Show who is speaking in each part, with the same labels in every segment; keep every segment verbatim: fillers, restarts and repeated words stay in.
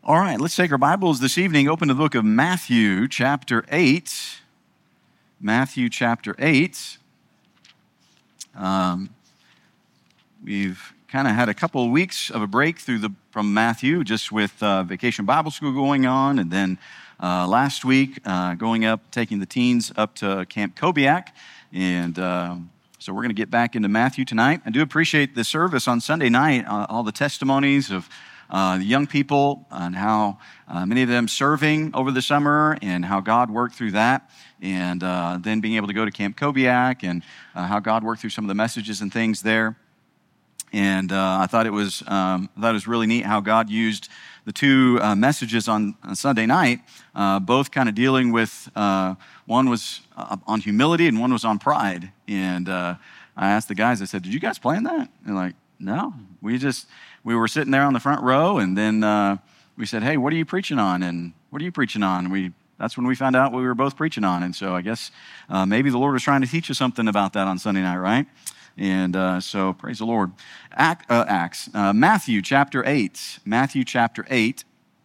Speaker 1: All right, let's take our Bibles this evening, open to the book of Matthew, chapter eight. Matthew, chapter eight. Um, we've kind of had a couple of weeks of a break through the from Matthew, just with uh, Vacation Bible School going on, and then uh, last week uh, going up, taking the teens up to Camp Kobiak, and uh, so we're going to get back into Matthew tonight. I do appreciate the service on Sunday night, uh, all the testimonies of Uh, the young people and how uh, many of them serving over the summer and how God worked through that, and uh, then being able to go to Camp Kobiak and uh, how God worked through some of the messages and things there. And uh, I thought it was um, I thought it was really neat how God used the two uh, messages on, on Sunday night, uh, both kind of dealing with uh, one was uh, on humility and one was on pride. And uh, I asked the guys, I said, "Did you guys plan that?" And they're like, "No, we just." We were sitting there on the front row, and then uh, we said, "Hey, what are you preaching on?" And "What are you preaching on?" And we that's when we found out what we were both preaching on. And so I guess uh, maybe the Lord was trying to teach us something about that on Sunday night, right? And uh, so praise the Lord. Act, uh, Acts, uh, Matthew chapter eight. Matthew chapter eight.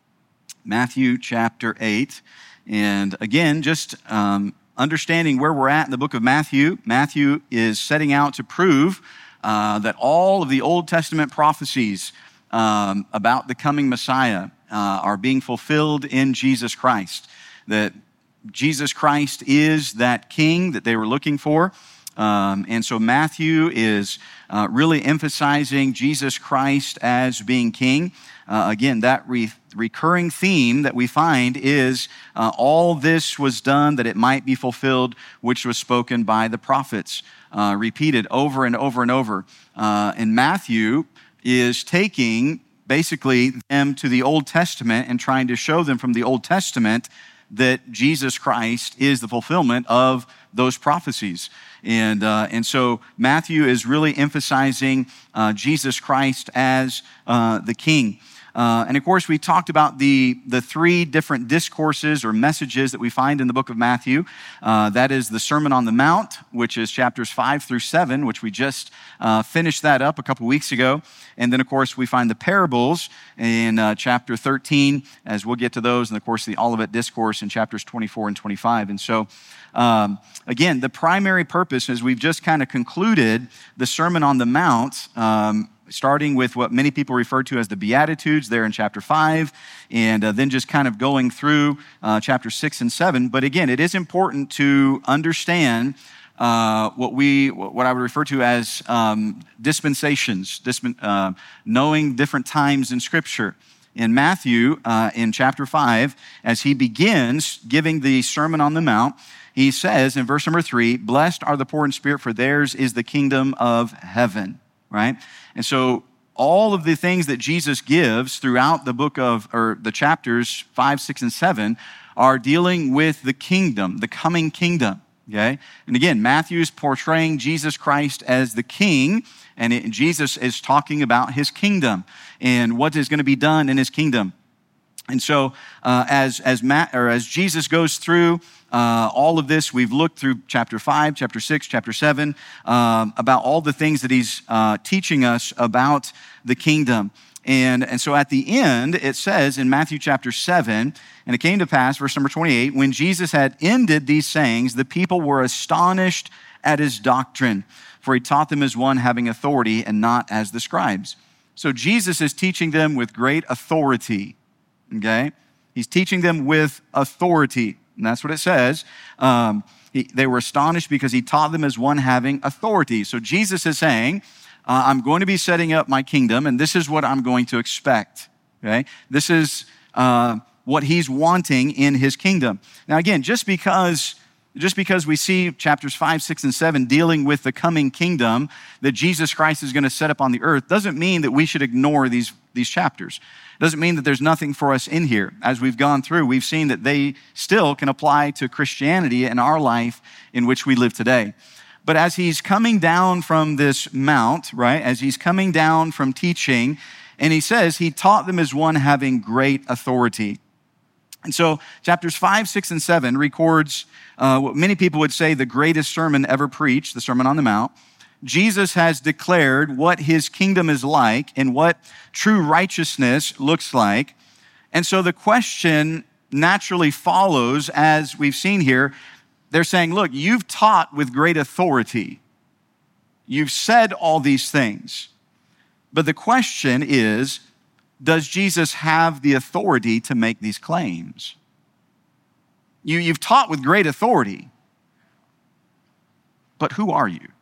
Speaker 1: Matthew chapter eight. And again, just um, understanding where we're at in the book of Matthew. Matthew is setting out to prove Uh, that all of the Old Testament prophecies um, about the coming Messiah uh, are being fulfilled in Jesus Christ. That Jesus Christ is that King that they were looking for. Um, and so Matthew is uh, really emphasizing Jesus Christ as being King. Uh, again, that re- recurring theme that we find is uh, all this was done that it might be fulfilled, which was spoken by the prophets, uh, repeated over and over and over. Uh, and Matthew is taking basically them to the Old Testament and trying to show them from the Old Testament that Jesus Christ is the fulfillment of those prophecies. And uh, and so Matthew is really emphasizing uh, Jesus Christ as uh, the King. Uh, and of course, we talked about the, the three different discourses or messages that we find in the book of Matthew. Uh, that is the Sermon on the Mount, which is chapters five through seven, which we just uh, finished that up a couple weeks ago. And then, of course, we find the parables in uh, chapter thirteen, as we'll get to those, and of course, the Olivet Discourse in chapters twenty-four and twenty-five. And so, um, again, the primary purpose, as we've just kind of concluded the Sermon on the Mount, um, starting with what many people refer to as the Beatitudes there in chapter five, and uh, then just kind of going through uh, chapter six and seven. But again, it is important to understand uh, what we, what I would refer to as um, dispensations, disp- uh, knowing different times in Scripture. In Matthew, uh, in chapter five, as he begins giving the Sermon on the Mount, he says in verse number three, "Blessed are the poor in spirit, for theirs is the kingdom of heaven." Right? And so all of the things that Jesus gives throughout the book of, or the chapters five, six, and seven are dealing with the kingdom, the coming kingdom, okay? And again, Matthew is portraying Jesus Christ as the King, and it, Jesus is talking about his kingdom and what is going to be done in his kingdom. And so uh, as as Matt, or as Jesus goes through uh, all of this, we've looked through chapter five, chapter six, chapter seven, um, about all the things that he's uh, teaching us about the kingdom. And, and so at the end, it says in Matthew chapter seven, "And it came to pass," verse number twenty-eight, "when Jesus had ended these sayings, the people were astonished at his doctrine, for he taught them as one having authority and not as the scribes." So Jesus is teaching them with great authority. Okay, he's teaching them with authority, and that's what it says. Um, he, they were astonished because he taught them as one having authority. So Jesus is saying, uh, "I'm going to be setting up my kingdom, and this is what I'm going to expect." Okay, this is uh, what he's wanting in his kingdom. Now, again, just because just because we see chapters five, six, and seven dealing with the coming kingdom that Jesus Christ is going to set up on the earth, doesn't mean that we should ignore these these chapters. Doesn't mean that there's nothing for us in here. As we've gone through, we've seen that they still can apply to Christianity in our life in which we live today. But as he's coming down from this mount, right, as he's coming down from teaching, and he says he taught them as one having great authority. And so chapters five, six, and seven records uh, what many people would say the greatest sermon ever preached, the Sermon on the Mount. Jesus has declared what his kingdom is like and what true righteousness looks like. And so the question naturally follows, as we've seen here. They're saying, look, you've taught with great authority. You've said all these things. But the question is, does Jesus have the authority to make these claims? You, you've taught with great authority, but who are you?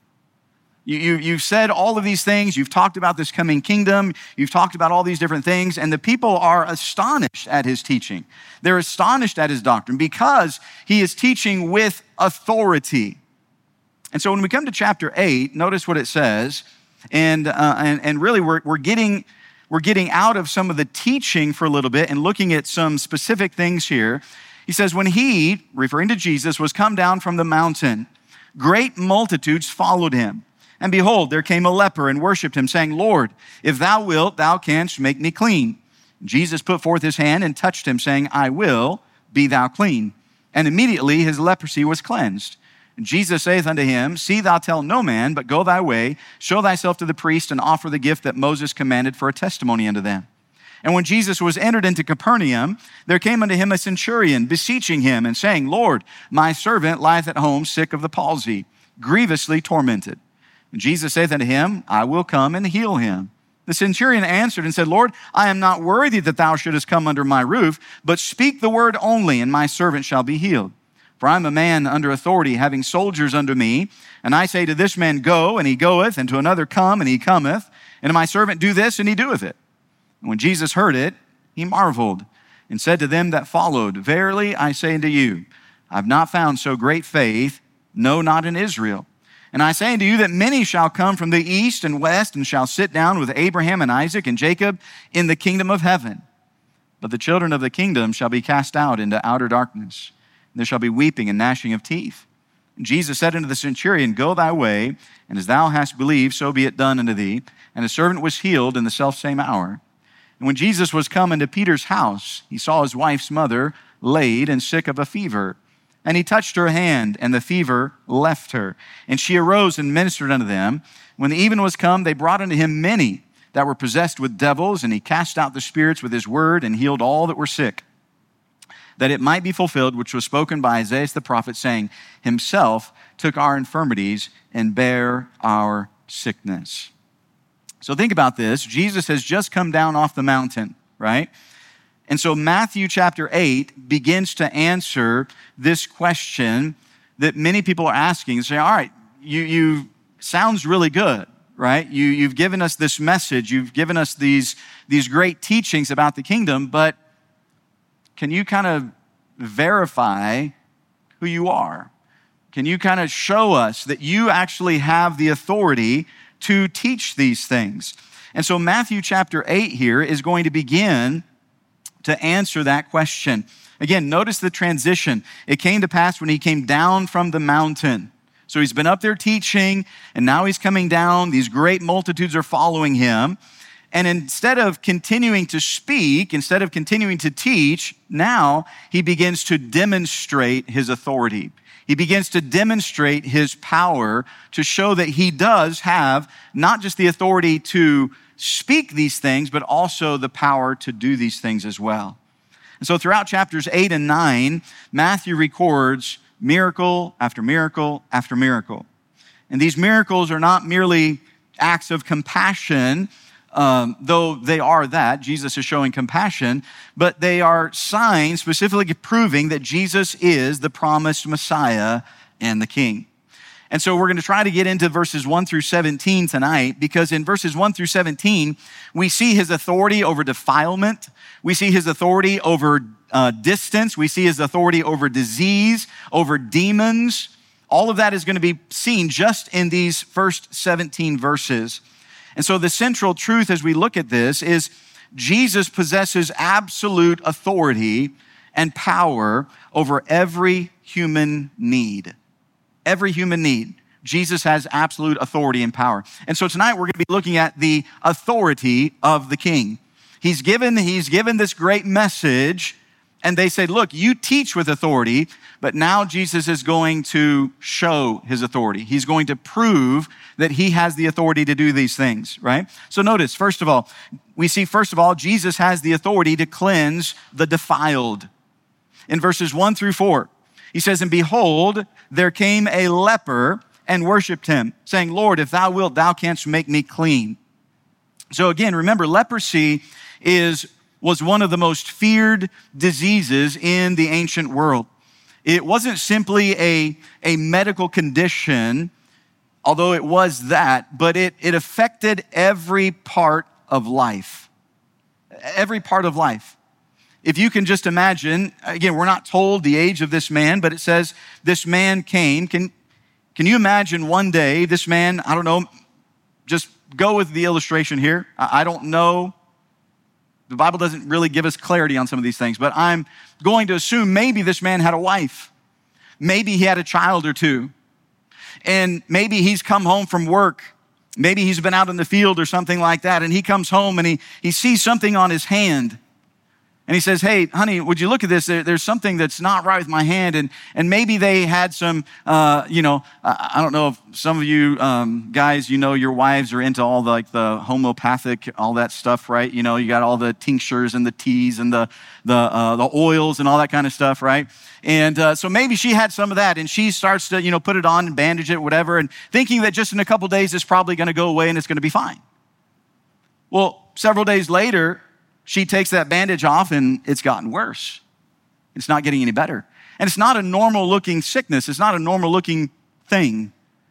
Speaker 1: You, you? You've said all of these things. You've talked about this coming kingdom. You've talked about all these different things, and the people are astonished at his teaching. They're astonished at his doctrine because he is teaching with authority. And so when we come to chapter eight, notice what it says, and uh, and, and really we're, we're getting we're getting out of some of the teaching for a little bit and looking at some specific things here. He says, when he, referring to Jesus, was come down from the mountain, great multitudes followed him. And behold, there came a leper and worshiped him, saying, Lord, if thou wilt, thou canst make me clean. Jesus put forth his hand and touched him, saying, I will, be thou clean. And immediately his leprosy was cleansed. And Jesus saith unto him, See thou tell no man, but go thy way, show thyself to the priest, and offer the gift that Moses commanded for a testimony unto them. And when Jesus was entered into Capernaum, there came unto him a centurion, beseeching him, and saying, Lord, my servant lieth at home sick of the palsy, grievously tormented. And Jesus saith unto him, I will come and heal him. The centurion answered and said, Lord, I am not worthy that thou shouldest come under my roof, but speak the word only, and my servant shall be healed. For I am a man under authority, having soldiers under me. And I say to this man, Go, and he goeth, and to another, Come, and he cometh. And to my servant, Do this, and he doeth it. And when Jesus heard it, he marveled, and said to them that followed, Verily I say unto you, I have not found so great faith, no, not in Israel. And I say unto you that many shall come from the east and west, and shall sit down with Abraham and Isaac and Jacob in the kingdom of heaven. But the children of the kingdom shall be cast out into outer darkness. And there shall be weeping and gnashing of teeth. And Jesus said unto the centurion, Go thy way, and as thou hast believed, so be it done unto thee. And his servant was healed in the selfsame hour. And when Jesus was come into Peter's house, he saw his wife's mother laid and sick of a fever. And he touched her hand, and the fever left her. And she arose and ministered unto them. When the even was come, they brought unto him many that were possessed with devils, and he cast out the spirits with his word, and healed all that were sick, that it might be fulfilled, which was spoken by Isaiah the prophet, saying, Himself took our infirmities and bare our sickness. So think about this. Jesus has just come down off the mountain, right? And so Matthew chapter eight begins to answer this question that many people are asking. Say, all right, you, you sounds really good, right? You, you've given us this message. You've given us these, these great teachings about the kingdom, but can you kind of verify who you are? Can you kind of show us that you actually have the authority to teach these things? And so Matthew chapter eight here is going to begin to answer that question. Again, notice the transition. It came to pass when he came down from the mountain. So he's been up there teaching, and now he's coming down. These great multitudes are following him. And instead of continuing to speak, instead of continuing to teach, now he begins to demonstrate his authority. He begins to demonstrate his power to show that he does have not just the authority to speak these things, but also the power to do these things as well. And so throughout chapters eight and nine, Matthew records miracle after miracle after miracle. And these miracles are not merely acts of compassion, um, though they are that. Jesus is showing compassion, but they are signs specifically proving that Jesus is the promised Messiah and the King. And so we're going to try to get into verses one through seventeen tonight, because in verses one through seventeen, we see his authority over defilement. We see his authority over uh, distance. We see his authority over disease, over demons. All of that is going to be seen just in these first seventeen verses. And so the central truth as we look at this is Jesus possesses absolute authority and power over every human need. Every human need. Jesus has absolute authority and power. And so tonight we're going to be looking at the authority of the King. He's given, he's given this great message And they said, look, you teach with authority, but now Jesus is going to show his authority. He's going to prove that he has the authority to do these things, right? So notice, first of all, we see, first of all, Jesus has the authority to cleanse the defiled. In verses one through four, he says, and behold, there came a leper and worshiped him, saying, Lord, if thou wilt, thou canst make me clean. So again, remember, leprosy is was one of the most feared diseases in the ancient world. It wasn't simply a, a medical condition, although it was that, but it, it affected every part of life. Every part of life. If you can just imagine, again, we're not told the age of this man, but it says this man came. Can, can you imagine one day this man, I don't know, just go with the illustration here. I, I don't know. The Bible doesn't really give us clarity on some of these things, but I'm going to assume maybe this man had a wife. Maybe he had a child or two. And maybe he's come home from work. Maybe he's been out in the field or something like that. And he comes home and he, he sees something on his hand. And he says, hey, honey, would you look at this? There, there's something that's not right with my hand. And, and maybe they had some, uh, you know, I, I don't know if some of you um, guys, you know, your wives are into all the, like the homeopathic, all that stuff, right? You know, you got all the tinctures and the teas and the, the, uh, the oils and all that kind of stuff, right? And uh, so maybe she had some of that and she starts to, you know, put it on and bandage it, whatever, and thinking that just in a couple days, it's probably going to go away and it's going to be fine. Well, several days later, she takes that bandage off and it's gotten worse. It's not getting any better. And it's not a normal looking sickness. It's not a normal looking thing.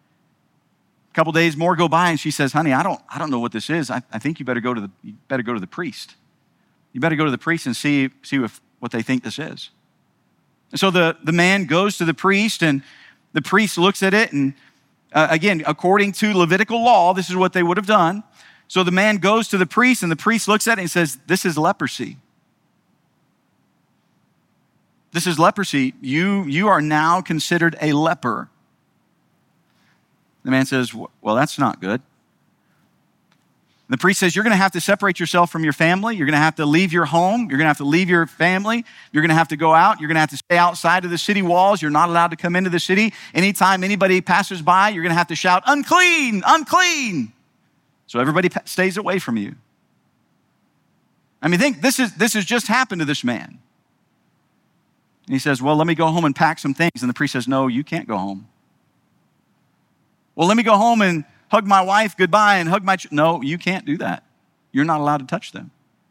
Speaker 1: A couple days more go by and she says, honey, I don't, I don't know what this is. I, I think you better go to the, you better go to the priest. You better go to the priest and see, see if, what they think this is. And so the, the man goes to the priest and the priest looks at it. And uh, again, according to Levitical law, this is what they would have done. So the man goes to the priest and the priest looks at it and says, this is leprosy. This is leprosy. You, you are now considered a leper. The man says, well, that's not good. The priest says, you're going to have to separate yourself from your family. You're going to have to leave your home. You're going to have to leave your family. You're going to have to go out. You're going to have to stay outside of the city walls. You're not allowed to come into the city. Anytime anybody passes by, you're going to have to shout, unclean, unclean. So everybody stays away from you. I mean, think this is this has just happened to this man. And he says, well, let me go home and pack some things. And the priest says, no, you can't go home. Well, let me go home and hug my wife goodbye and hug my ch-. No, you can't do that. You're not allowed to touch them.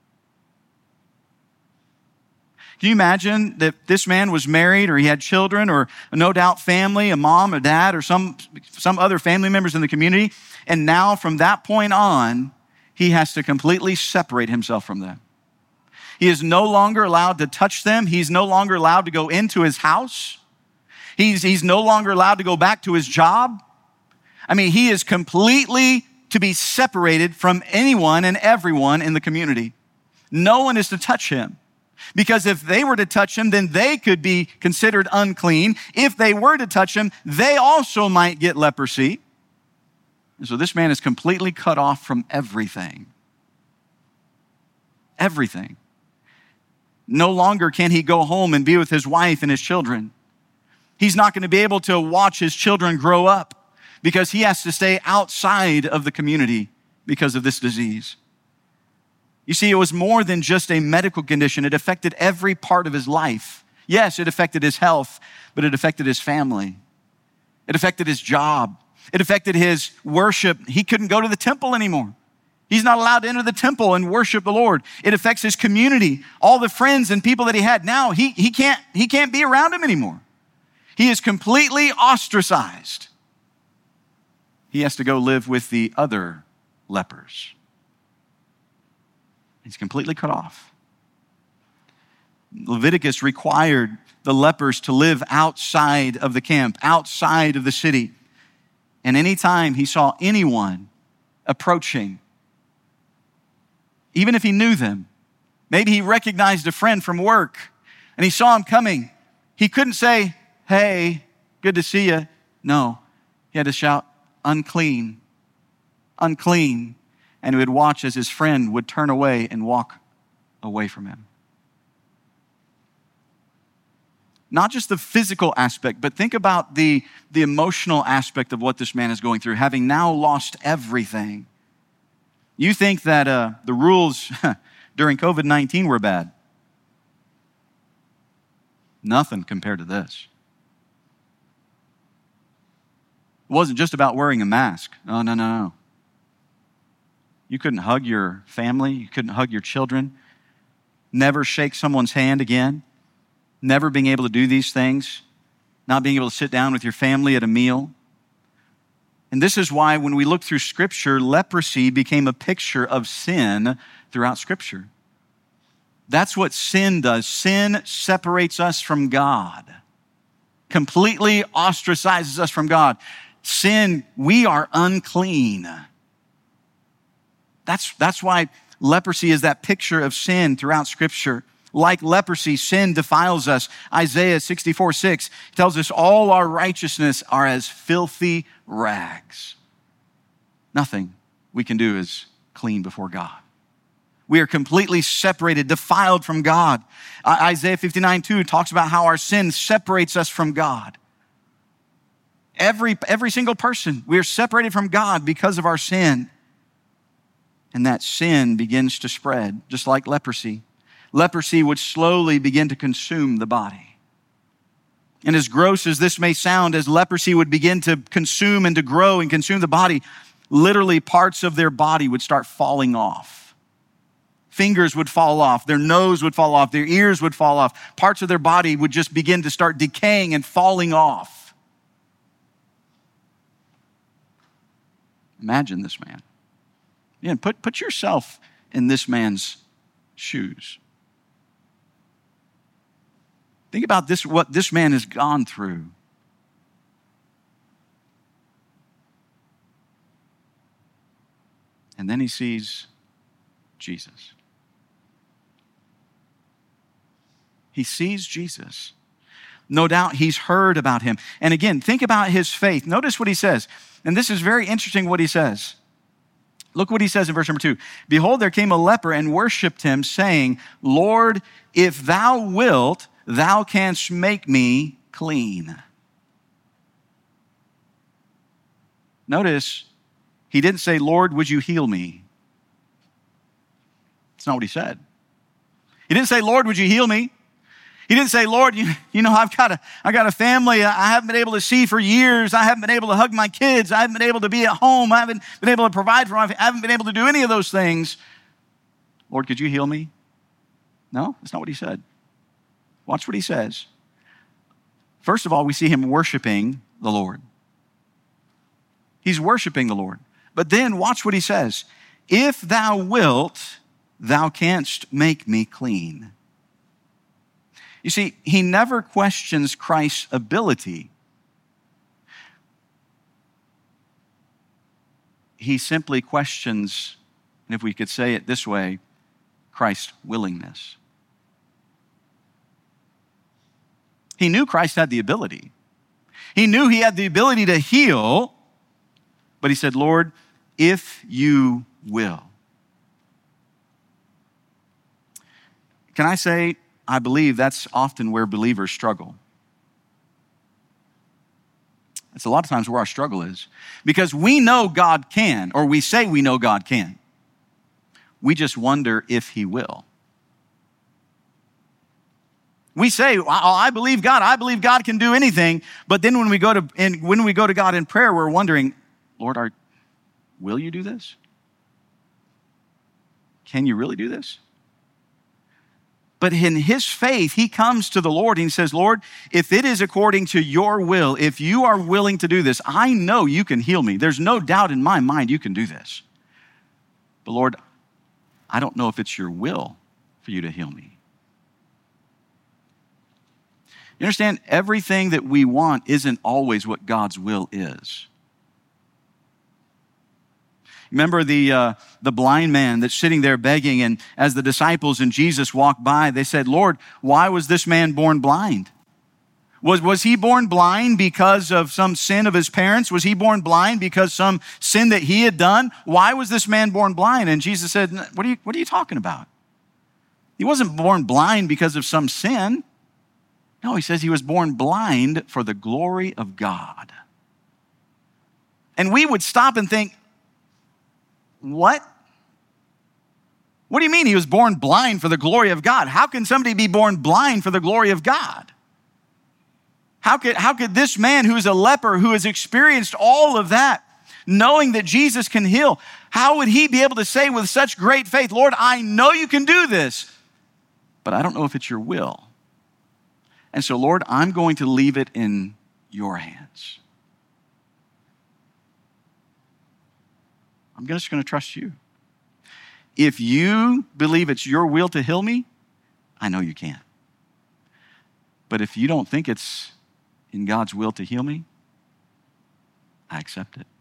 Speaker 1: Can you imagine that this man was married or he had children or no doubt family, a mom, a dad, or some, some other family members in the community? And now from that point on, he has to completely separate himself from them. He is no longer allowed to touch them. He's no longer allowed to go into his house. He's, he's no longer allowed to go back to his job. I mean, he is completely to be separated from anyone and everyone in the community. No one is to touch him. Because if they were to touch him, then they could be considered unclean. If they were to touch him, they also might get leprosy. And so this man is completely cut off from everything. Everything. No longer can he go home and be with his wife and his children. He's not going to be able to watch his children grow up because he has to stay outside of the community because of this disease. You see, it was more than just a medical condition. It affected every part of his life. Yes, it affected his health, but it affected his family. It affected his job. It affected his worship. He couldn't go to the temple anymore. He's not allowed to enter the temple and worship the Lord. It affects his community, all the friends and people that he had. Now he, he, can't, he can't be around him anymore. He is completely ostracized. He has to go live with the other lepers. He's completely cut off. Leviticus required the lepers to live outside of the camp, outside of the city. And anytime he saw anyone approaching, even if he knew them, maybe he recognized a friend from work and he saw him coming, he couldn't say, hey, good to see you. No, he had to shout, unclean, unclean. And he would watch as his friend would turn away and walk away from him. not just the physical aspect, but think about the, the emotional aspect of what this man is going through, having now lost everything. You think that uh, the rules during covid nineteen were bad. Nothing compared to this. It wasn't just about wearing a mask. No, no, no, no. You couldn't hug your family. You couldn't hug your children. Never shake someone's hand again. Never being able to do these things. Not being able to sit down with your family at a meal. And this is why when we look through Scripture, leprosy became a picture of sin throughout Scripture. That's what sin does. Sin separates us from God. Completely ostracizes us from God. Sin, we are unclean. That's, that's why leprosy is that picture of sin throughout Scripture. Like leprosy, sin defiles us. Isaiah sixty-four six tells us all our righteousness are as filthy rags. Nothing we can do is clean before God. We are completely separated, defiled from God. Isaiah fifty-nine two talks about how our sin separates us from God. Every, every single person, we are separated from God because of our sin. And that sin begins to spread, just like leprosy. Leprosy would slowly begin to consume the body. And as gross as this may sound, as leprosy would begin to consume and to grow and consume the body, literally parts of their body would start falling off. Fingers would fall off, their nose would fall off, their ears would fall off. Parts of their body would just begin to start decaying and falling off. Imagine this man. Yeah, put, put yourself in this man's shoes. Think about this, what this man has gone through. And then he sees Jesus. He sees Jesus. No doubt he's heard about him. And again, think about his faith. Notice what he says. And this is very interesting what he says. Look what he says in verse number two. Behold, there came a leper and worshiped him, saying, Lord, if thou wilt, thou canst make me clean. Notice, he didn't say, Lord, would you heal me? That's not what he said. He didn't say, Lord, would you heal me? He didn't say, Lord, you, you know, I've got a, I got a family I haven't been able to see for years. I haven't been able to hug my kids. I haven't been able to be at home. I haven't been able to provide for them. I haven't been able to do any of those things. Lord, could you heal me? No, that's not what he said. Watch what he says. First of all, we see him worshiping the Lord. He's worshiping the Lord. But then watch what he says. If thou wilt, thou canst make me clean. You see, he never questions Christ's ability. He simply questions, and if we could say it this way, Christ's willingness. He knew Christ had the ability. He knew he had the ability to heal, but he said, Lord, if you will. Can I say, I believe that's often where believers struggle. It's a lot of times where our struggle is. Because we know God can, or we say we know God can. We just wonder if he will. We say, I believe God, I believe God can do anything. But then when we go to and when we go to God in prayer, we're wondering, Lord, are, will you do this? Can you really do this? But in his faith, he comes to the Lord and he says, Lord, if it is according to your will, if you are willing to do this, I know you can heal me. There's no doubt in my mind you can do this. But Lord, I don't know if it's your will for you to heal me. You understand, everything that we want isn't always what God's will is. Remember the, uh, the blind man that's sitting there begging, and as the disciples and Jesus walked by, they said, Lord, why was this man born blind? Was, was he born blind because of some sin of his parents? Was he born blind because some sin that he had done? Why was this man born blind? And Jesus said, what are you, what are you talking about? He wasn't born blind because of some sin. No, he says he was born blind for the glory of God. And we would stop and think, what? What do you mean he was born blind for the glory of God? How can somebody be born blind for the glory of God? How could, how could this man who's a leper, who has experienced all of that, knowing that Jesus can heal, how would he be able to say with such great faith, Lord, I know you can do this, but I don't know if it's your will. And so, Lord, I'm going to leave it in your hands. I'm just going to trust you. If you believe it's your will to heal me, I know you can. But if you don't think it's in God's will to heal me, I accept it.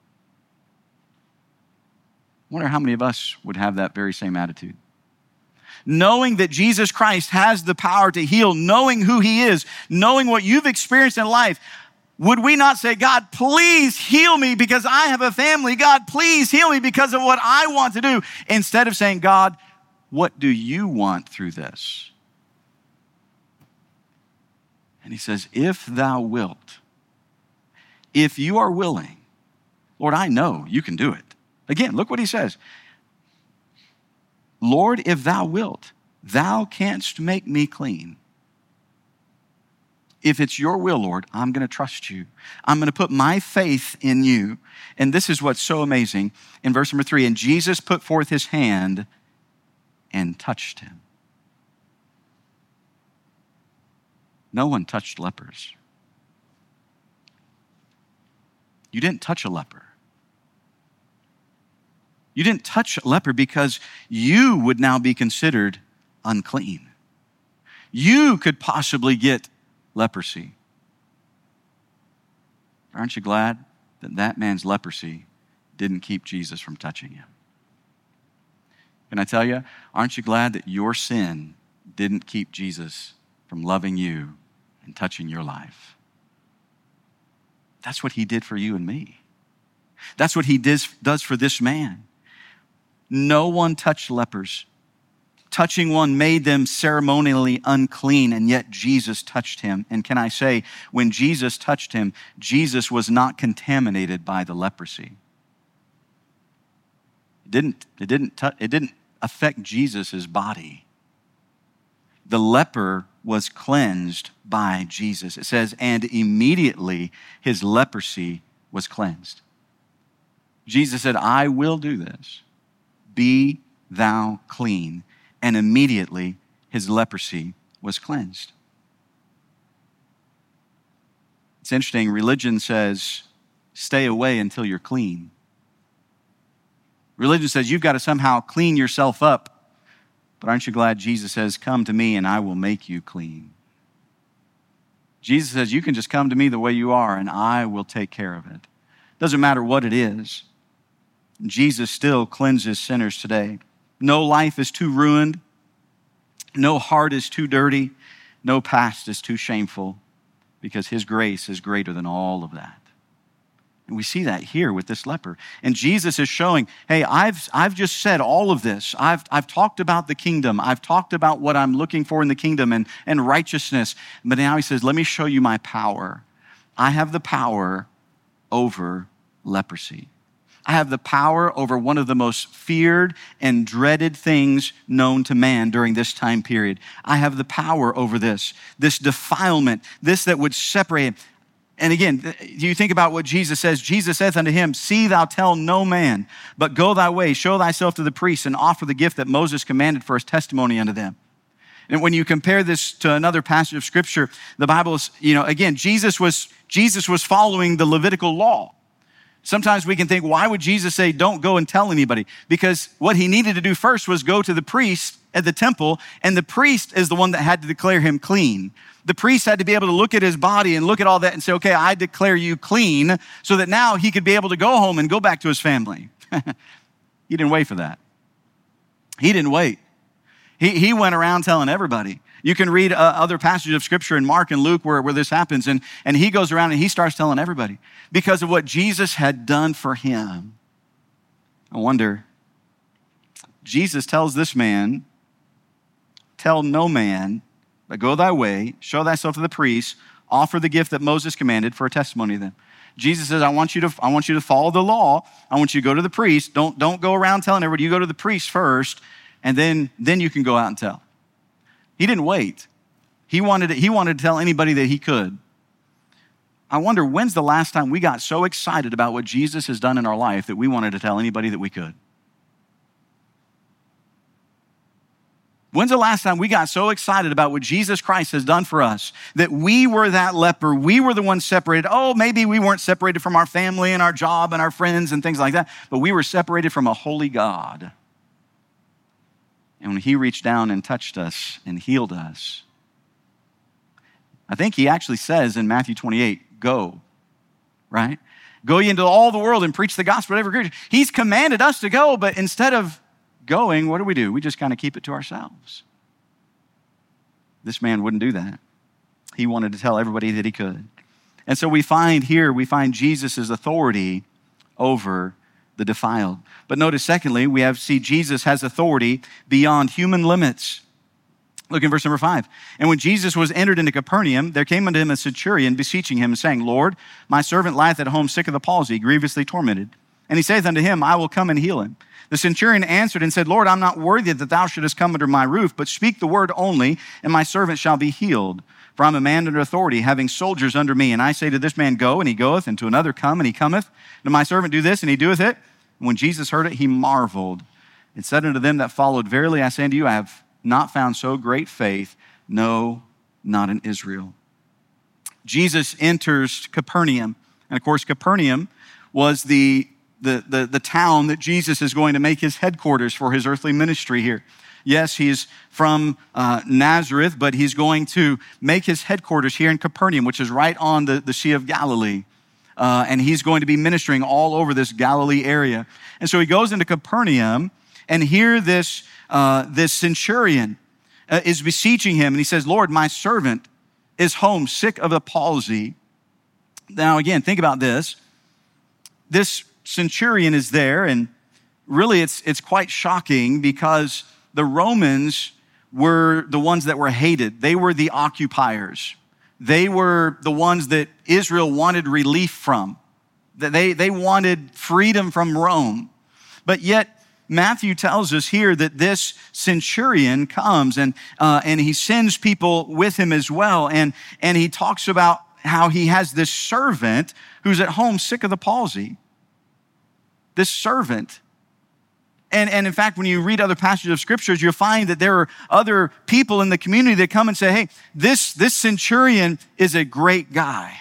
Speaker 1: I wonder how many of us would have that very same attitude. Knowing that Jesus Christ has the power to heal, knowing who he is, knowing what you've experienced in life, would we not say, God, please heal me because I have a family. God, please heal me because of what I want to do. Instead of saying, God, what do you want through this? And he says, if thou wilt, if you are willing, Lord, I know you can do it. Again, look what he says. Lord, if thou wilt, thou canst make me clean. If it's your will, Lord, I'm going to trust you. I'm going to put my faith in you. And this is what's so amazing. In verse number three, and Jesus put forth his hand and touched him. No one touched lepers. You didn't touch a leper. You didn't touch a leper because you would now be considered unclean. You could possibly get leprosy. Aren't you glad that that man's leprosy didn't keep Jesus from touching him? Can I tell you, aren't you glad that your sin didn't keep Jesus from loving you and touching your life? That's what he did for you and me. That's what he does, does for this man. No one touched lepers. Touching one made them ceremonially unclean, and yet Jesus touched him. And can I say, when Jesus touched him, Jesus was not contaminated by the leprosy. It didn't, it didn't, it didn't affect Jesus' body. The leper was cleansed by Jesus. It says, and immediately his leprosy was cleansed. Jesus said, I will do this. Be thou clean. And immediately his leprosy was cleansed. It's interesting, religion says, stay away until you're clean. Religion says you've got to somehow clean yourself up. But aren't you glad Jesus says, come to me and I will make you clean? Jesus says, you can just come to me the way you are and I will take care of it. Doesn't matter what it is. Jesus still cleanses sinners today. No life is too ruined. No heart is too dirty. No past is too shameful because his grace is greater than all of that. And we see that here with this leper. And Jesus is showing, hey, I've, I've just said all of this. I've, I've talked about the kingdom. I've talked about what I'm looking for in the kingdom and, and righteousness. But now he says, let me show you my power. I have the power over leprosy. I have the power over one of the most feared and dreaded things known to man during this time period. I have the power over this, this defilement, this that would separate. And again, you think about what Jesus says. Jesus saith unto him, see thou tell no man, but go thy way, show thyself to the priests, and offer the gift that Moses commanded for his testimony unto them. And when you compare this to another passage of scripture, the Bible is, you know, again, Jesus was, Jesus was following the Levitical law. Sometimes we can think, why would Jesus say, don't go and tell anybody? Because what he needed to do first was go to the priest at the temple, and the priest is the one that had to declare him clean. The priest had to be able to look at his body and look at all that and say, okay, I declare you clean, so that now he could be able to go home and go back to his family. He didn't wait for that. He didn't wait. He, he went around telling everybody. You can read uh, other passages of scripture in Mark and Luke where, where this happens, and, and he goes around and he starts telling everybody because of what Jesus had done for him. I wonder, Jesus tells this man, tell no man, but go thy way, show thyself to the priests, offer the gift that Moses commanded for a testimony to them. Jesus says, I want you to, I want you to follow the law. I want you to go to the priest. Don't, don't go around telling everybody. You go to the priest first, and then, then you can go out and tell. He didn't wait. He wanted to, he wanted to tell anybody that he could. I wonder, when's the last time we got so excited about what Jesus has done in our life that we wanted to tell anybody that we could? When's the last time we got so excited about what Jesus Christ has done for us that we were that leper, we were the ones separated? Oh, maybe we weren't separated from our family and our job and our friends and things like that, but we were separated from a holy God. And when he reached down and touched us and healed us, I think he actually says in Matthew twenty-eight, go, right? Go ye into all the world and preach the gospel to every creature. He's commanded us to go, but instead of going, what do we do? We just kind of keep it to ourselves. This man wouldn't do that. He wanted to tell everybody that he could. And so we find here, we find Jesus' authority over the defiled. But notice, secondly, we have see Jesus has authority beyond human limits. Look in verse number five. And when Jesus was entered into Capernaum, there came unto him a centurion, beseeching him, and saying, Lord, my servant lieth at home sick of the palsy, grievously tormented. And he saith unto him, I will come and heal him. The centurion answered and said, Lord, I'm not worthy that thou shouldest come under my roof, but speak the word only, and my servant shall be healed. For I'm a man under authority, having soldiers under me. And I say to this man, go, and he goeth, and to another, come, and he cometh. And to my servant, do this, and he doeth it. And when Jesus heard it, he marveled, and said unto them that followed, Verily I say unto you, I have not found so great faith, no, not in Israel. Jesus enters Capernaum. And of course, Capernaum was the The, the, the town that Jesus is going to make his headquarters for his earthly ministry here. Yes, he's from uh, Nazareth, but he's going to make his headquarters here in Capernaum, which is right on the, the Sea of Galilee. Uh, and he's going to be ministering all over this Galilee area. And so he goes into Capernaum, and here this, uh, this centurion uh, is beseeching him. And he says, Lord, my servant is home sick of the palsy. Now again, think about this. This centurion is there, and really it's it's quite shocking because the Romans were the ones that were hated. They were the occupiers. They were the ones that Israel wanted relief from. That they, they wanted freedom from Rome. But yet Matthew tells us here that this centurion comes and uh, and he sends people with him as well, and and he talks about how he has this servant who's at home sick of the palsy. This servant. And, and in fact, when you read other passages of scriptures, you'll find that there are other people in the community that come and say, hey, this, this centurion is a great guy.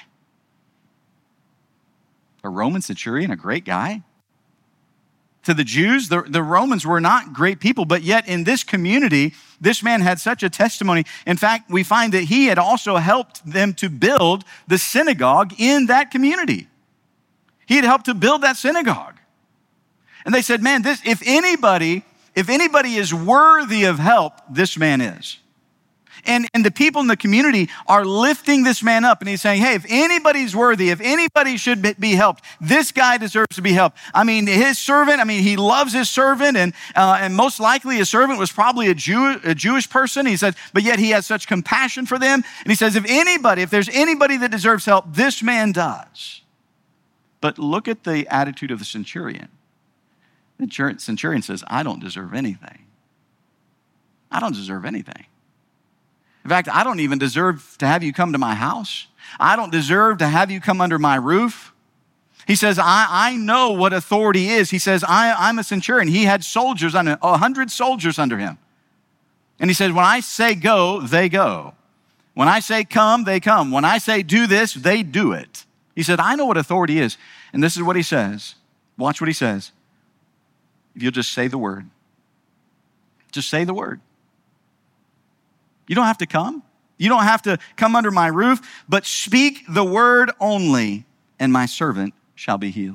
Speaker 1: A Roman centurion, a great guy? To the Jews, the, the Romans were not great people, but yet in this community, this man had such a testimony. In fact, we find that he had also helped them to build the synagogue in that community. He had helped to build that synagogue. And they said, man, this, if anybody, if anybody is worthy of help, this man is. And, and the people in the community are lifting this man up. And he's saying, hey, if anybody's worthy, if anybody should be helped, this guy deserves to be helped. I mean, his servant, I mean, he loves his servant. And, uh, and most likely his servant was probably a, Jew, a Jewish person. He says, but yet he has such compassion for them. And he says, if anybody, if there's anybody that deserves help, this man does. But look at the attitude of the centurion. The centurion says, I don't deserve anything. I don't deserve anything. In fact, I don't even deserve to have you come to my house. I don't deserve to have you come under my roof. He says, I, I know what authority is. He says, I, I'm a centurion. He had soldiers, under a hundred soldiers under him. And he says, when I say go, they go. When I say come, they come. When I say do this, they do it. He said, I know what authority is. And this is what he says. Watch what he says. If you'll just say the word. Just say the word. You don't have to come. You don't have to come under my roof, but speak the word only, and my servant shall be healed.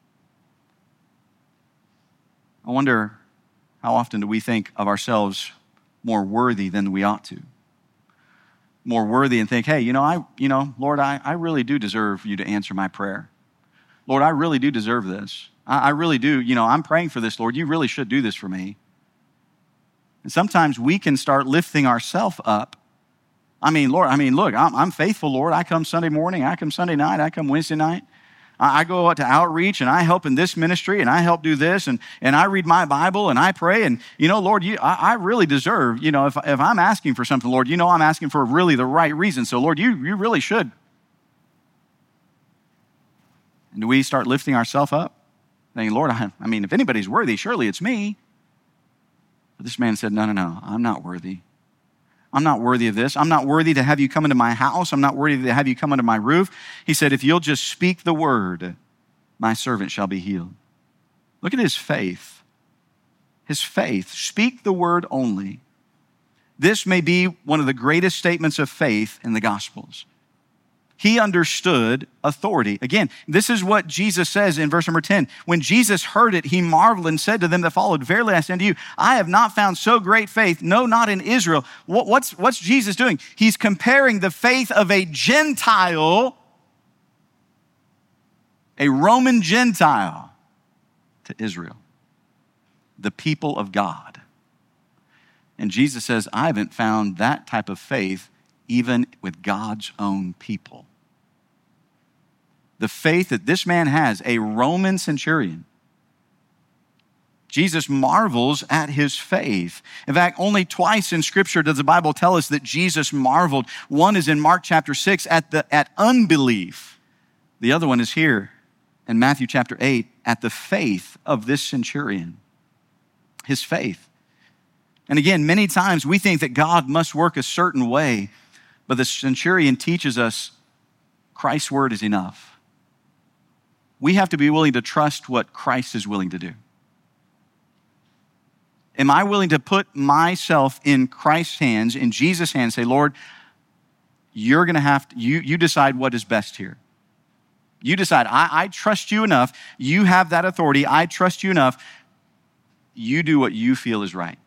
Speaker 1: I wonder how often do we think of ourselves more worthy than we ought to? More worthy and think, hey, you know, I, you know, Lord, I, I really do deserve you to answer my prayer. Lord, I really do deserve this. I really do. You know, I'm praying for this, Lord. You really should do this for me. And sometimes we can start lifting ourselves up I mean, Lord, I mean, look, I'm, I'm faithful, Lord. I come Sunday morning, I come Sunday night, I come Wednesday night. I, I go out to outreach and I help in this ministry and I help do this and, and I read my Bible and I pray. And, you know, Lord, you, I, I really deserve, you know, if, if I'm asking for something, Lord, you know I'm asking for really the right reason. So, Lord, you, you really should. And do we start lifting ourselves up? Saying, Lord, I, I mean, if anybody's worthy, surely it's me. But this man said, no, no, no, I'm not worthy. I'm not worthy of this. I'm not worthy to have you come into my house. I'm not worthy to have you come under my roof. He said, if you'll just speak the word, my servant shall be healed. Look at his faith. His faith. Speak the word only. This may be one of the greatest statements of faith in the Gospels. He understood authority. Again, this is what Jesus says in verse number ten. When Jesus heard it, he marveled and said to them that followed, verily I say unto you, I have not found so great faith, no, not in Israel. What, what's, what's Jesus doing? He's comparing the faith of a Gentile, a Roman Gentile, to Israel, the people of God. And Jesus says, I haven't found that type of faith even with God's own people. The faith that this man has, a Roman centurion. Jesus marvels at his faith. In fact, only twice in Scripture does the Bible tell us that Jesus marveled. One is in Mark chapter six at, the, at unbelief. The other one is here in Matthew chapter eight at the faith of this centurion. His faith. And again, many times we think that God must work a certain way. But the centurion teaches us Christ's word is enough. We have to be willing to trust what Christ is willing to do. Am I willing to put myself in Christ's hands, in Jesus' hands, say, Lord, you're going to have to, you, you decide what is best here. You decide, I, I trust you enough. You have that authority. I trust you enough. You do what you feel is right.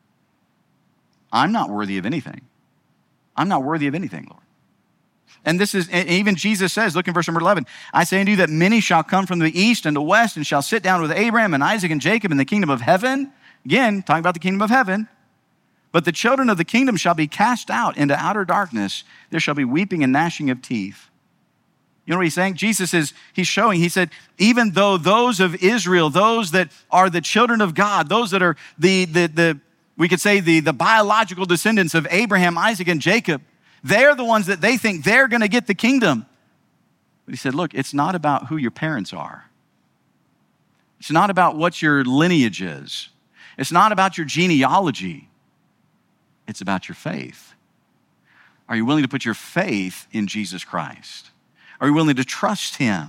Speaker 1: I'm not worthy of anything. I'm not worthy of anything, Lord. And this is, even Jesus says, look in verse number eleven, I say unto you that many shall come from the east and the west and shall sit down with Abraham and Isaac and Jacob in the kingdom of heaven. Again, talking about the kingdom of heaven. But the children of the kingdom shall be cast out into outer darkness. There shall be weeping and gnashing of teeth. You know what he's saying? Jesus is, he's showing, he said, even though those of Israel, those that are the children of God, those that are the, the, the, we could say the, the biological descendants of Abraham, Isaac, and Jacob. They're the ones that they think they're going to get the kingdom. But he said, look, it's not about who your parents are. It's not about what your lineage is. It's not about your genealogy. It's about your faith. Are you willing to put your faith in Jesus Christ? Are you willing to trust him?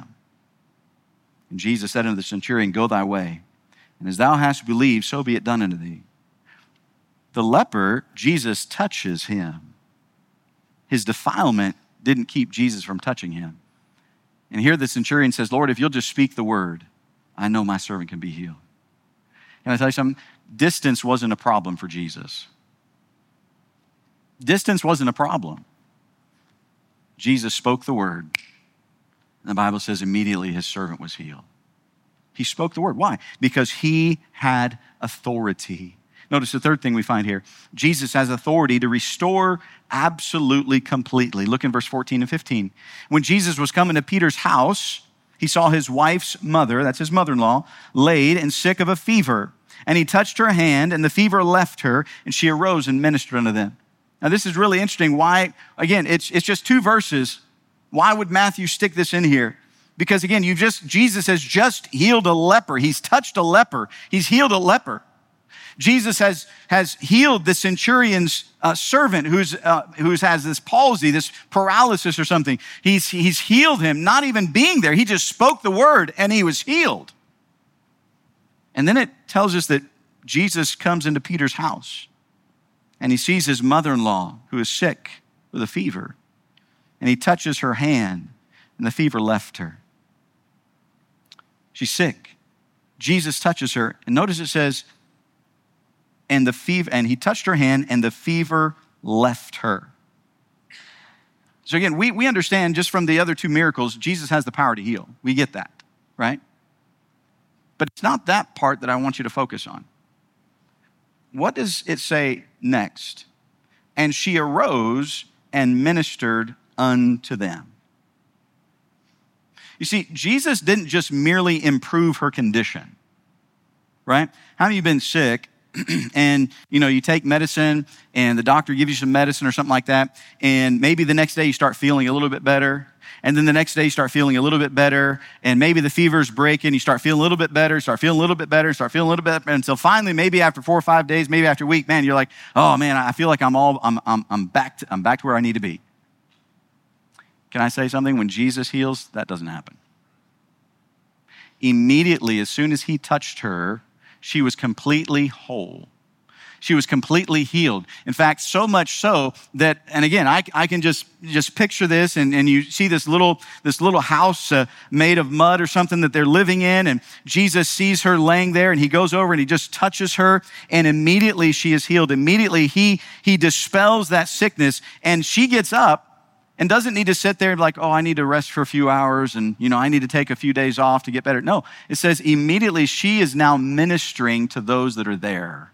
Speaker 1: And Jesus said unto the centurion, go thy way, and as thou hast believed, so be it done unto thee. The leper, Jesus touches him. His defilement didn't keep Jesus from touching him. And here the centurion says, Lord, if you'll just speak the word, I know my servant can be healed. Can I tell you something? Distance wasn't a problem for Jesus. Distance wasn't a problem. Jesus spoke the word. And the Bible says immediately his servant was healed. He spoke the word. Why? Because he had authority. Notice the third thing we find here. Jesus has authority to restore absolutely, completely. Look in verse fourteen and fifteen. When Jesus was coming to Peter's house, he saw his wife's mother, that's his mother-in-law, laid and sick of a fever. And he touched her hand, and the fever left her, and she arose and ministered unto them. Now, this is really interesting. Why? Again, it's, it's just two verses. Why would Matthew stick this in here? Because again, you just Jesus has just healed a leper. He's touched a leper. He's healed a leper. Jesus has, has healed the centurion's uh, servant who's, uh, who's has this palsy, this paralysis or something. He's, he's healed him, not even being there. He just spoke the word and he was healed. And then it tells us that Jesus comes into Peter's house and he sees his mother-in-law who is sick with a fever. And he touches her hand and the fever left her. She's sick. Jesus touches her. And notice it says, and the fever, and he touched her hand and the fever left her. So again, we, we understand just from the other two miracles, Jesus has the power to heal. We get that, right? But it's not that part that I want you to focus on. What does it say next? And she arose and ministered unto them. You see, Jesus didn't just merely improve her condition, right? How many of you been sick and, you know, you take medicine and the doctor gives you some medicine or something like that, and maybe the next day you start feeling a little bit better, and then the next day you start feeling a little bit better, and maybe the fever's breaking, you start feeling a little bit better, start feeling a little bit better, start feeling a little bit better, until finally, maybe after four or five days, maybe after a week, man, you're like, oh man, I feel like I'm all, I'm, I'm, I'm back to, I'm back to where I need to be. Can I say something? When Jesus heals, that doesn't happen. Immediately, as soon as he touched her, she was completely whole. She was completely healed. In fact, so much so that, and again, I, I can just, just picture this, and, and you see this little, this little house uh, made of mud or something that they're living in, and Jesus sees her laying there, and he goes over and he just touches her, and immediately she is healed. Immediately he, he dispels that sickness, and she gets up and doesn't need to sit there and be like, oh, I need to rest for a few hours, and you know, I need to take a few days off to get better. No, it says immediately she is now ministering to those that are there.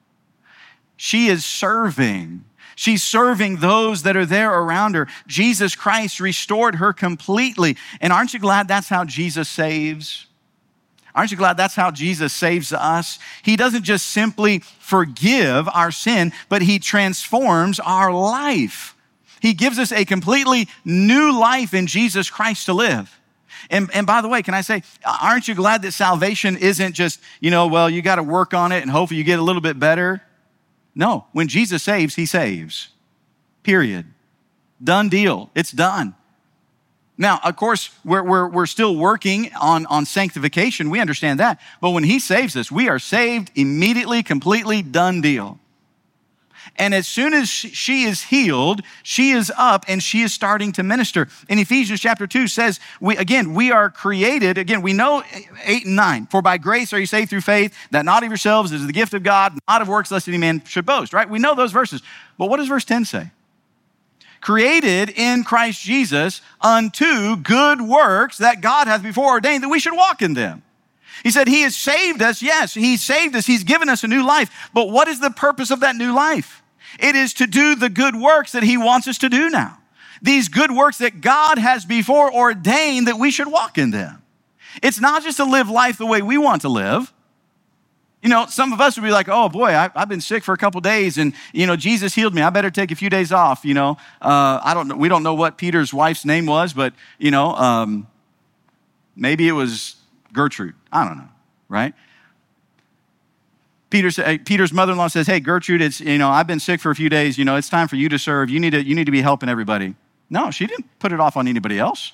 Speaker 1: She is serving. She's serving those that are there around her. Jesus Christ restored her completely. And aren't you glad that's how Jesus saves? Aren't you glad that's how Jesus saves us? He doesn't just simply forgive our sin, but he transforms our life. He gives us a completely new life in Jesus Christ to live. And, and by the way, can I say, aren't you glad that salvation isn't just, you know, well, you got to work on it and hopefully you get a little bit better? No, when Jesus saves, he saves. Period. Done deal. It's done. Now, of course, we're, we're, we're still working on, on sanctification. We understand that. But when he saves us, we are saved immediately, completely, done deal. And as soon as she is healed, she is up and she is starting to minister. In Ephesians chapter two says, we, again, we are created, again, we know eight and nine, for by grace are you saved through faith, that not of yourselves is the gift of God, not of works lest any man should boast, right? We know those verses. But what does verse ten say? Created in Christ Jesus unto good works that God hath before ordained that we should walk in them. He said he has saved us. Yes, he saved us. He's given us a new life. But what is the purpose of that new life? It is to do the good works that he wants us to do now. These good works that God has before ordained that we should walk in them. It's not just to live life the way we want to live. You know, some of us would be like, oh boy, I, I've been sick for a couple days and, you know, Jesus healed me. I better take a few days off, you know. Uh, I don't know. We don't know what Peter's wife's name was, but, you know, um, maybe it was Gertrude. I don't know, right? Peter's, Peter's mother-in-law says, hey, Gertrude, it's, you know, I've been sick for a few days. You know, it's time for you to serve. You need to, you need to be helping everybody. No, she didn't put it off on anybody else.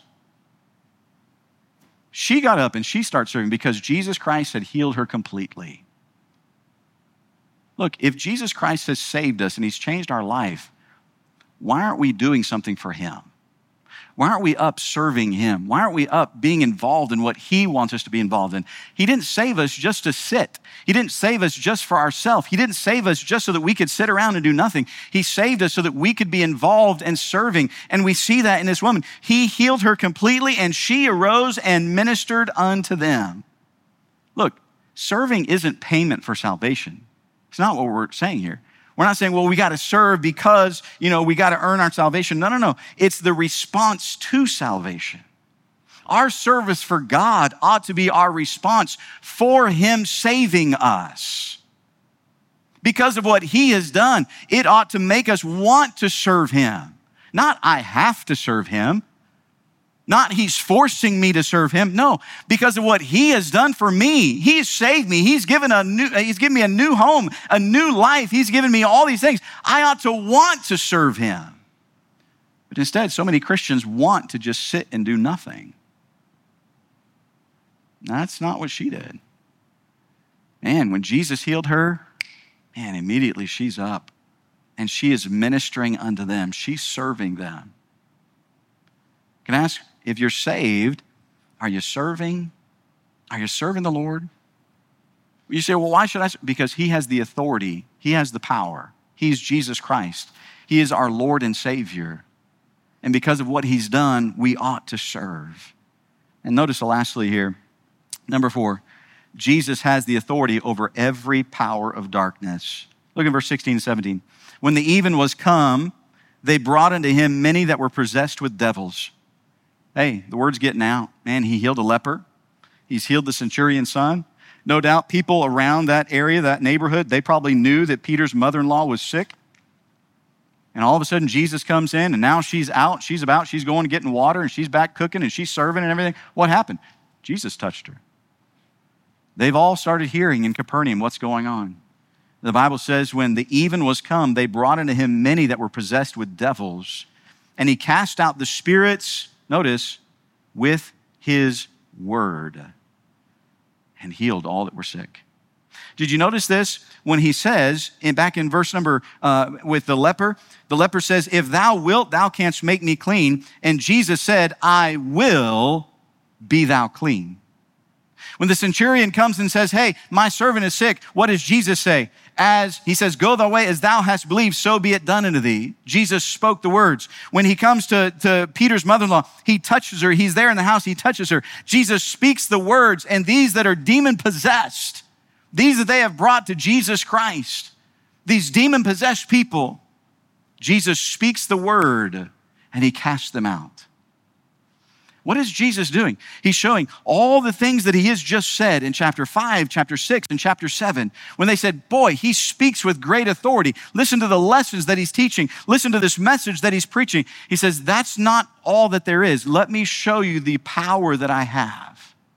Speaker 1: She got up and she started serving because Jesus Christ had healed her completely. Look, if Jesus Christ has saved us and he's changed our life, why aren't we doing something for him? Why aren't we up serving him? Why aren't we up being involved in what he wants us to be involved in? He didn't save us just to sit. He didn't save us just for ourselves. He didn't save us just so that we could sit around and do nothing. He saved us so that we could be involved and serving. And we see that in this woman. He healed her completely and she arose and ministered unto them. Look, serving isn't payment for salvation. It's not what we're saying here. We're not saying, well, we got to serve because, you know, we got to earn our salvation. No, no, no. It's the response to salvation. Our service for God ought to be our response for him saving us. Because of what he has done, it ought to make us want to serve him. Not I have to serve him. Not he's forcing me to serve him. No, because of what he has done for me. He's saved me. He's given a new, he's given me a new home, a new life. He's given me all these things. I ought to want to serve him. But instead, so many Christians want to just sit and do nothing. That's not what she did. Man, when Jesus healed her, man, immediately she's up and she is ministering unto them. She's serving them. Can I ask, if you're saved, are you serving? Are you serving the Lord? You say, well, why should I? Because he has the authority. He has the power. He's Jesus Christ. He is our Lord and Savior. And because of what he's done, we ought to serve. And notice lastly here, number four, Jesus has the authority over every power of darkness. Look at verse sixteen and seventeen. When the even was come, they brought unto him many that were possessed with devils. Hey, the word's getting out. Man, he healed a leper. He's healed the centurion's son. No doubt people around that area, that neighborhood, they probably knew that Peter's mother-in-law was sick. And all of a sudden, Jesus comes in, and now she's out, she's about, she's going and getting water, and she's back cooking, and she's serving and everything. What happened? Jesus touched her. They've all started hearing in Capernaum what's going on. The Bible says, when the even was come, they brought unto him many that were possessed with devils, and he cast out the spirits, notice, with his word, and healed all that were sick. Did you notice this? When he says, in, back in verse number, uh, with the leper, the leper says, if thou wilt, thou canst make me clean. And Jesus said, I will, be thou clean. When the centurion comes and says, hey, my servant is sick, what does Jesus say? As he says, go thy way as thou hast believed, so be it done unto thee. Jesus spoke the words. When he comes to, to Peter's mother-in-law, he touches her. He's there in the house, he touches her. Jesus speaks the words, and these that are demon-possessed, these that they have brought to Jesus Christ, these demon-possessed people, Jesus speaks the word and he casts them out. What is Jesus doing? He's showing all the things that he has just said in chapter five, chapter six, and chapter seven. When they said, boy, he speaks with great authority. Listen to the lessons that he's teaching. Listen to this message that he's preaching. He says, that's not all that there is. Let me show you the power that I have.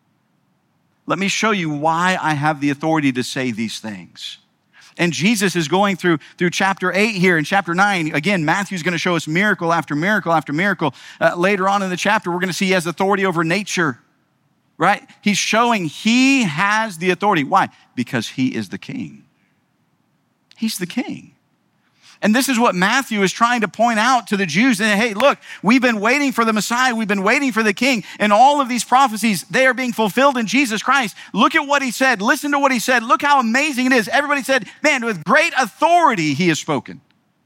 Speaker 1: Let me show you why I have the authority to say these things. And Jesus is going through, through chapter eight here. In chapter nine, again, Matthew's going to show us miracle after miracle after miracle. Uh, later on in the chapter, we're going to see he has authority over nature, right? He's showing he has the authority. Why? Because he is the king. He's the king. And this is what Matthew is trying to point out to the Jews. And hey, look, we've been waiting for the Messiah. We've been waiting for the king. And all of these prophecies, they are being fulfilled in Jesus Christ. Look at what he said. Listen to what he said. Look how amazing it is. Everybody said, man, with great authority he has spoken.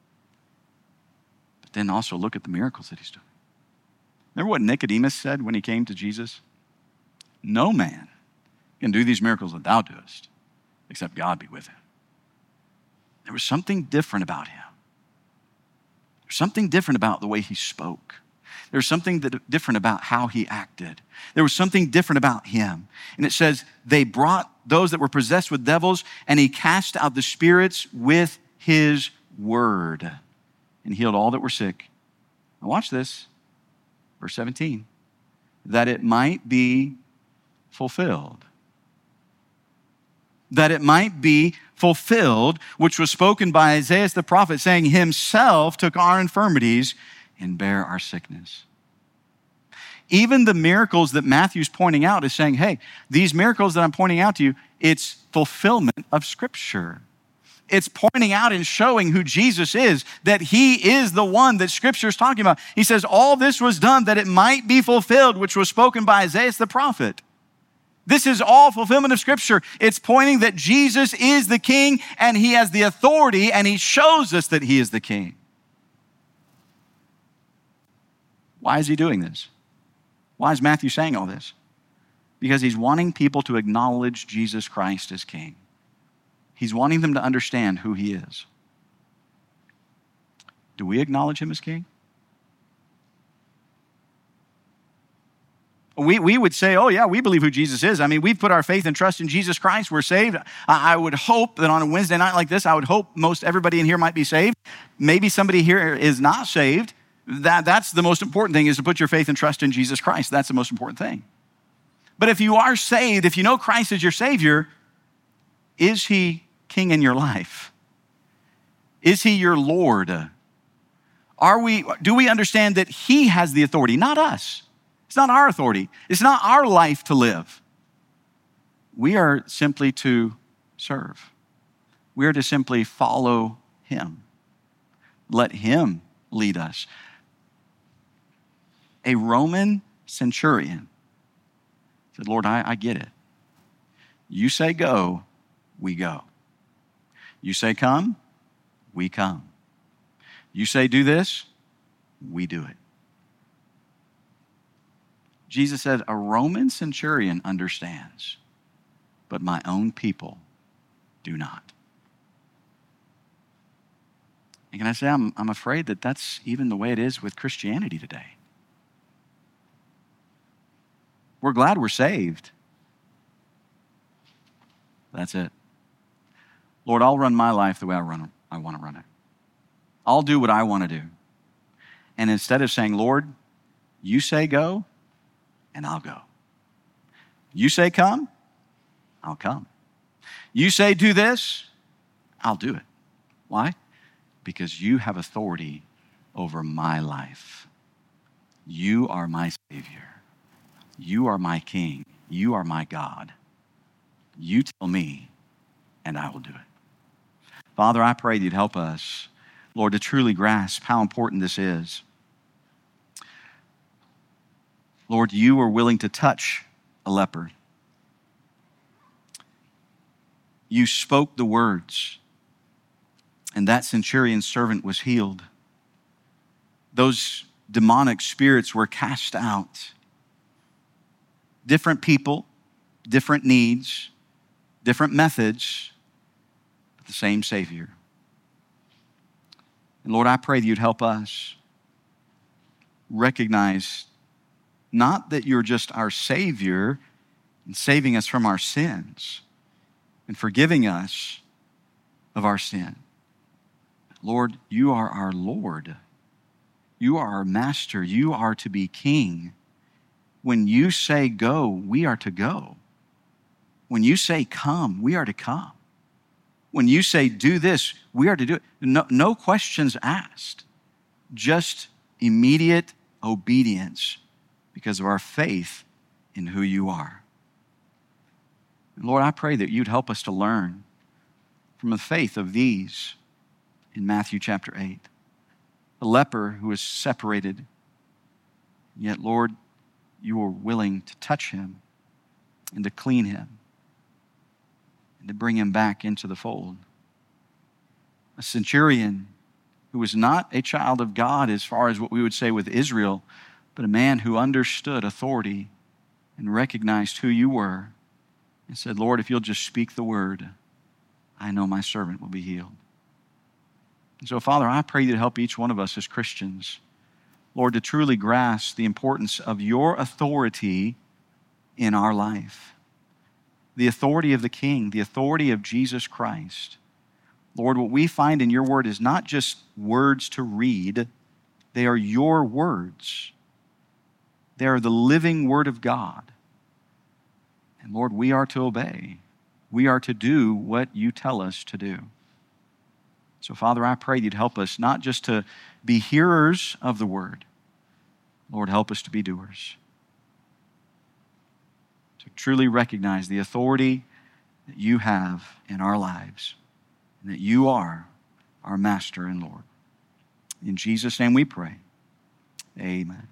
Speaker 1: But then also look at the miracles that he's doing. Remember what Nicodemus said when he came to Jesus? No man can do these miracles that thou doest, except God be with him. There was something different about him. There's something different about the way he spoke. There was something that, different about how he acted. There was something different about him. And it says, they brought those that were possessed with devils, and he cast out the spirits with his word and healed all that were sick. Now watch this, verse seventeen, that it might be fulfilled. That it might be fulfilled, which was spoken by Isaiah the prophet, saying, himself took our infirmities and bare our sickness. Even the miracles that Matthew's pointing out is saying, hey, these miracles that I'm pointing out to you, it's fulfillment of Scripture. It's pointing out and showing who Jesus is, that he is the one that Scripture is talking about. He says, all this was done that it might be fulfilled, which was spoken by Isaiah the prophet. This is all fulfillment of Scripture. It's pointing that Jesus is the King and he has the authority, and he shows us that he is the King. Why is he doing this? Why is Matthew saying all this? Because he's wanting people to acknowledge Jesus Christ as King. He's wanting them to understand who he is. Do we acknowledge him as King? We, we would say, oh yeah, we believe who Jesus is. I mean, we've put our faith and trust in Jesus Christ. We're saved. I, I would hope that on a Wednesday night like this, I would hope most everybody in here might be saved. Maybe somebody here is not saved. That, that's the most important thing, is to put your faith and trust in Jesus Christ. That's the most important thing. But if you are saved, if you know Christ as your Savior, is he King in your life? Is he your Lord? Are we, do we understand that he has the authority, not us? It's not our authority. It's not our life to live. We are simply to serve. We are to simply follow him. Let him lead us. A Roman centurion said, Lord, I, I get it. You say go, we go. You say come, we come. You say do this, we do it. Jesus said, a Roman centurion understands, but my own people do not. And can I say, I'm, I'm afraid that that's even the way it is with Christianity today. We're glad we're saved. That's it. Lord, I'll run my life the way I run. I want to run it. I'll do what I want to do. And instead of saying, Lord, you say go, and I'll go. You say come, I'll come. You say do this, I'll do it. Why? Because you have authority over my life. You are my Savior. You are my King. You are my God. You tell me, and I will do it. Father, I pray that you'd help us, Lord, to truly grasp how important this is. Lord, you were willing to touch a leper. You spoke the words, and that centurion's servant was healed. Those demonic spirits were cast out. Different people, different needs, different methods, but the same Savior. And Lord, I pray that you'd help us recognize not that you're just our Savior and saving us from our sins and forgiving us of our sin. Lord, you are our Lord. You are our Master. You are to be King. When you say go, we are to go. When you say come, we are to come. When you say do this, we are to do it. No, no questions asked. Just immediate obedience because of our faith in who you are. And Lord, I pray that you'd help us to learn from the faith of these in Matthew chapter eight. The leper who was separated, yet, Lord, you were willing to touch him and to clean him and to bring him back into the fold. A centurion who was not a child of God as far as what we would say with Israel, but a man who understood authority and recognized who you were and said, Lord, if you'll just speak the word, I know my servant will be healed. And so, Father, I pray you to help each one of us as Christians, Lord, to truly grasp the importance of your authority in our life. The authority of the King, the authority of Jesus Christ. Lord, what we find in your word is not just words to read, they are your words. They are the living word of God. And Lord, we are to obey. We are to do what you tell us to do. So, Father, I pray you'd help us not just to be hearers of the word. Lord, help us to be doers. To truly recognize the authority that you have in our lives and that you are our Master and Lord. In Jesus' name we pray. Amen.